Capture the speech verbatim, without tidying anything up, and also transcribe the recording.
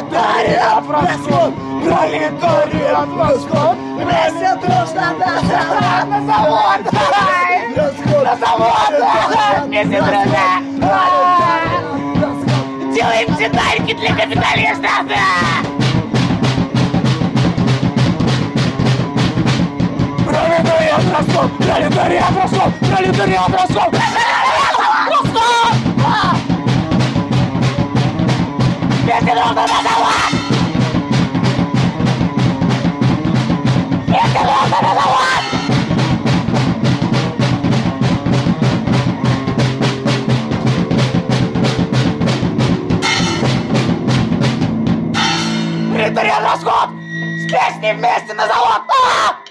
Пролетариат восход! Пролетариат восход! Вместе дружно на завод! На завод! Вместе дружно! Делаем динамики для капиталистов! Пролетариат восход! Пролетариат восход! Пролетариат восход! Пролетариат восход! Вместе дружно на завод! Вместе дружно на завод! Пролетариат восход! Здесь не вместе на завод! А!